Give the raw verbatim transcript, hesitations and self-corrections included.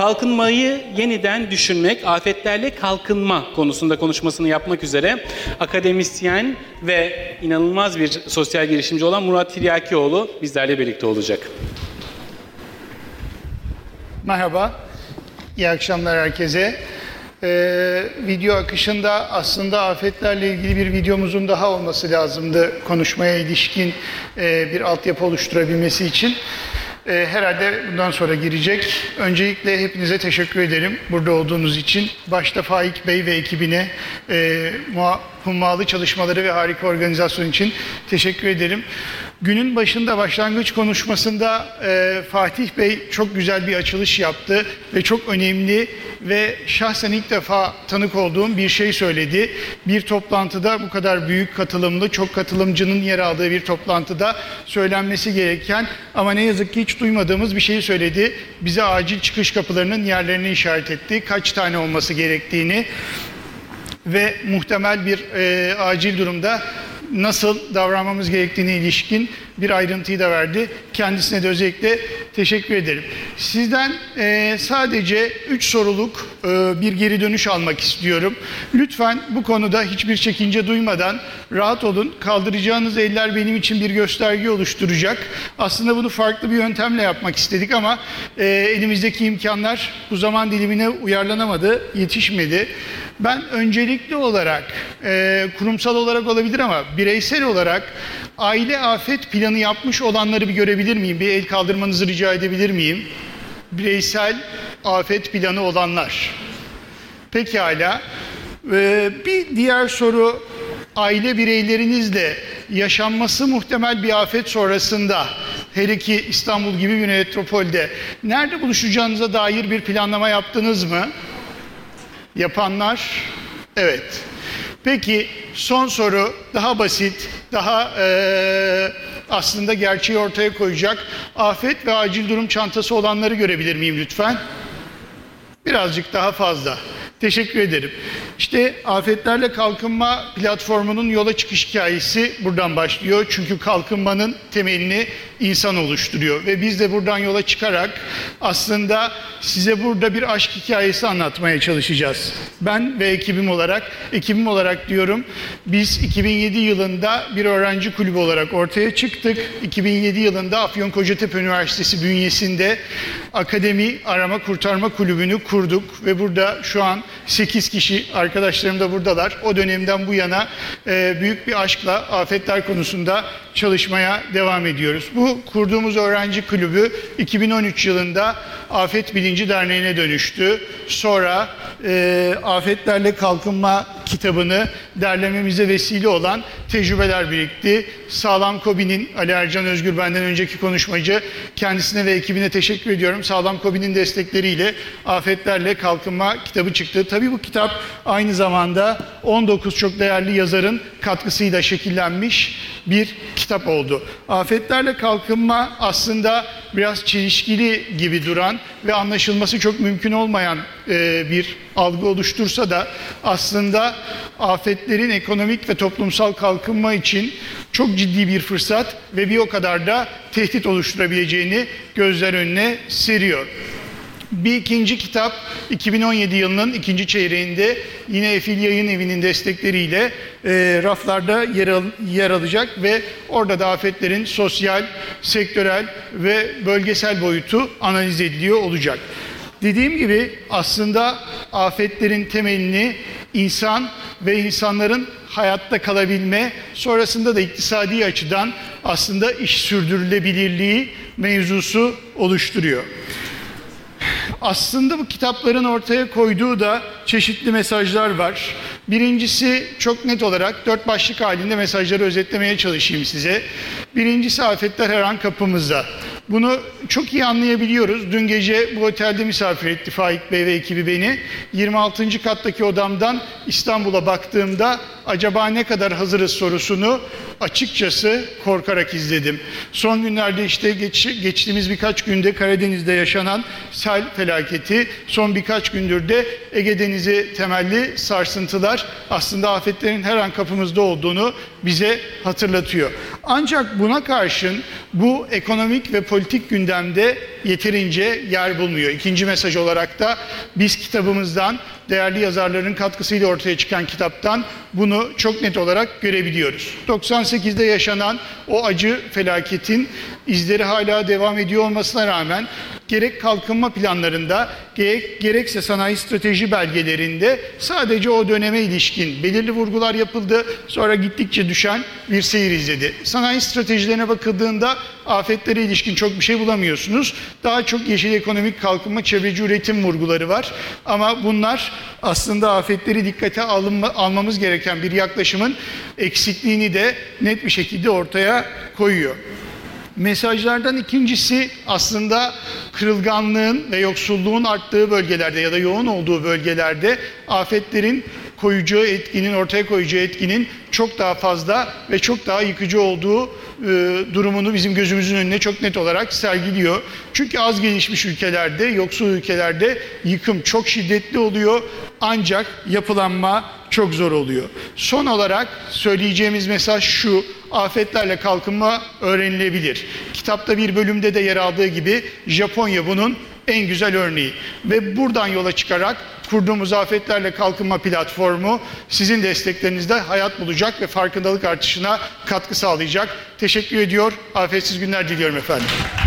kalkınmayı yeniden düşünmek, afetlerle kalkınma konusunda konuşmasını yapmak üzere akademisyen ve inanılmaz bir sosyal girişimci olan Murat Tiryakioğlu bizlerle birlikte olacak. Merhaba, iyi akşamlar herkese. Ee, video akışında aslında afetlerle ilgili bir videomuzun daha olması lazımdı konuşmaya ilişkin e, bir altyapı oluşturabilmesi için. E, herhalde bundan sonra girecek. Öncelikle hepinize teşekkür ederim burada olduğunuz için. Başta Faik Bey ve ekibine e, hummalı çalışmaları ve harika organizasyon için teşekkür ederim. Günün başında başlangıç konuşmasında e, Fatih Bey çok güzel bir açılış yaptı ve çok önemli ve şahsen ilk defa tanık olduğum bir şey söyledi. Bir toplantıda bu kadar büyük katılımlı, çok katılımcının yer aldığı bir toplantıda söylenmesi gereken ama ne yazık ki hiç duymadığımız bir şeyi söyledi. Bize acil çıkış kapılarının yerlerini işaret etti. Kaç tane olması gerektiğini ve muhtemel bir e, acil durumda nasıl davranmamız gerektiğine ilişkin bir ayrıntıyı da verdi. Kendisine de özellikle teşekkür ederim. Sizden e, sadece üç soruluk e, bir geri dönüş almak istiyorum. Lütfen bu konuda hiçbir çekince duymadan rahat olun. Kaldıracağınız eller benim için bir gösterge oluşturacak. Aslında bunu farklı bir yöntemle yapmak istedik ama e, elimizdeki imkanlar bu zaman dilimine uyarlanamadı, yetişmedi. Ben öncelikli olarak, e, kurumsal olarak olabilir ama bireysel olarak aile afet planı yapmış olanları bir görebilir miyim? Bir el kaldırmanızı rica edebilir miyim? Bireysel afet planı olanlar. Pekala. E, bir diğer soru, aile bireylerinizle yaşanması muhtemel bir afet sonrasında, hele ki İstanbul gibi bir metropolde nerede buluşacağınıza dair bir planlama yaptınız mı? Yapanlar, evet. Peki son soru daha basit, daha e, aslında gerçeği ortaya koyacak. Afet ve acil durum çantası olanları görebilir miyim lütfen? Birazcık daha fazla. Teşekkür ederim. İşte Afetlerle Kalkınma platformunun yola çıkış hikayesi buradan başlıyor. Çünkü kalkınmanın temelini insan oluşturuyor. Ve biz de buradan yola çıkarak aslında size burada bir aşk hikayesi anlatmaya çalışacağız. Ben ve ekibim olarak, ekibim olarak diyorum, biz iki bin yedi yılında bir öğrenci kulübü olarak ortaya çıktık. iki bin yedi yılında Afyonkarahisar Üniversitesi bünyesinde Akademi Arama Kurtarma Kulübü'nü kurduk ve burada şu an sekiz kişi arkadaşlarım da buradalar. O dönemden bu yana e, büyük bir aşkla afetler konusunda çalışmaya devam ediyoruz. Bu kurduğumuz öğrenci kulübü iki bin on üç yılında Afet Bilinci Derneği'ne dönüştü. Sonra e, Afetlerle Kalkınma kitabını derlememize vesile olan tecrübeler birikti. Sağlam Kobi'nin, Ali Ercan Özgür benden önceki konuşmacı, kendisine ve ekibine teşekkür ediyorum. Sağlam Kobi'nin destekleriyle Afetlerle Kalkınma kitabı çıktı. Tabii bu kitap aynı zamanda on dokuz çok değerli yazarın katkısıyla şekillenmiş bir kitap oldu. Afetlerle Kalkınma aslında biraz çelişkili gibi duran ve anlaşılması çok mümkün olmayan e, bir algı oluştursa da aslında afetlerin ekonomik ve toplumsal kalkınma için çok ciddi bir fırsat ve bir o kadar da tehdit oluşturabileceğini gözler önüne seriyor. Bir ikinci kitap iki bin on yedi yılının ikinci çeyreğinde yine Efil Yayın Evi'nin destekleriyle e, raflarda yer, al, yer alacak ve orada da afetlerin sosyal, sektörel ve bölgesel boyutu analiz ediliyor olacak. Dediğim gibi aslında afetlerin temelini insan ve insanların hayatta kalabilme, sonrasında da iktisadi açıdan aslında iş sürdürülebilirliği mevzusu oluşturuyor. Aslında bu kitapların ortaya koyduğu da çeşitli mesajlar var. Birincisi çok net olarak dört başlık halinde mesajları özetlemeye çalışayım size. Birincisi afetler her an kapımızda. Bunu çok iyi anlayabiliyoruz. Dün gece bu otelde misafir etti Faik Bey ve ekibi beni. yirmi altıncı kattaki odamdan İstanbul'a baktığımda acaba ne kadar hazırız sorusunu açıkçası korkarak izledim. Son günlerde işte geç, geçtiğimiz birkaç günde Karadeniz'de yaşanan sel felaketi, son birkaç gündür de Ege Denizi temelli sarsıntılar aslında afetlerin her an kapımızda olduğunu bize hatırlatıyor. Ancak buna karşın bu ekonomik ve politik gündemde yeterince yer bulmuyor. İkinci mesaj olarak da biz kitabımızdan, değerli yazarların katkısıyla ortaya çıkan kitaptan bunu çok net olarak görebiliyoruz. doksan sekizde yaşanan o acı felaketin izleri hala devam ediyor olmasına rağmen gerek kalkınma planlarında gerek, gerekse sanayi strateji belgelerinde sadece o döneme ilişkin belirli vurgular yapıldı. Sonra gittikçe düşen bir seyir izledi. Sanayi stratejilerine bakıldığında afetlere ilişkin çok bir şey bulamıyorsunuz. Daha çok yeşil ekonomik kalkınma, çevreci üretim vurguları var. Ama bunlar aslında afetleri dikkate alınma, almamız gereken bir yaklaşımın eksikliğini de net bir şekilde ortaya koyuyor. Mesajlardan ikincisi aslında kırılganlığın ve yoksulluğun arttığı bölgelerde ya da yoğun olduğu bölgelerde afetlerin koyacağı etkinin, ortaya koyacağı etkinin çok daha fazla ve çok daha yıkıcı olduğu e, durumunu bizim gözümüzün önüne çok net olarak sergiliyor. Çünkü az gelişmiş ülkelerde, yoksul ülkelerde yıkım çok şiddetli oluyor ancak yapılanma çok zor oluyor. Son olarak söyleyeceğimiz mesaj şu: afetlerle kalkınma öğrenilebilir. Kitapta bir bölümde de yer aldığı gibi Japonya bunun en güzel örneği. Ve buradan yola çıkarak kurduğumuz afetlerle kalkınma platformu sizin desteklerinizle hayat bulacak ve farkındalık artışına katkı sağlayacak. Teşekkür ediyor. Afetsiz günler diliyorum efendim.